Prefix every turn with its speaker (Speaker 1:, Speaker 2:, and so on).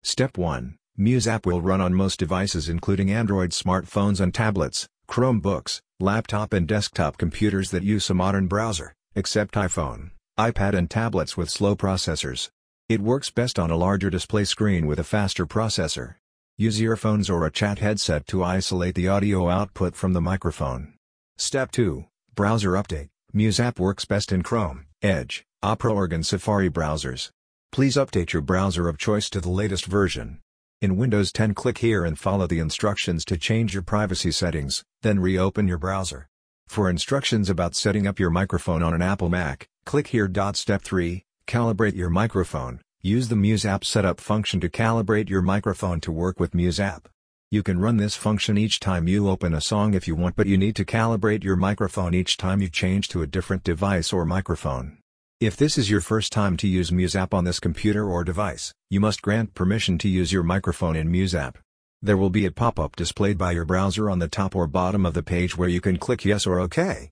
Speaker 1: Step 1. Muse app will run on most devices including Android smartphones and tablets, Chromebooks, laptop and desktop computers that use a modern browser, except iPhone, iPad and tablets with slow processors. It works best on a larger display screen with a faster processor. Use earphones or a chat headset to isolate the audio output from the microphone. Step 2. Browser update. Muse app works best in Chrome, Edge, Opera and Safari browsers. Please update your browser of choice to the latest version. In Windows 10, click here and follow the instructions to change your privacy settings, then reopen your browser. For instructions about setting up your microphone on an Apple Mac, click here. Step 3. Calibrate your microphone. Use the Muse app setup function to calibrate your microphone to work with Muse app. You can run this function each time you open a song if you want, but you need to calibrate your microphone each time you change to a different device or microphone. If this is your first time to use Muse app on this computer or device, you must grant permission to use your microphone in Muse app. There will be a pop-up displayed by your browser on the top or bottom of the page where you can click yes or OK.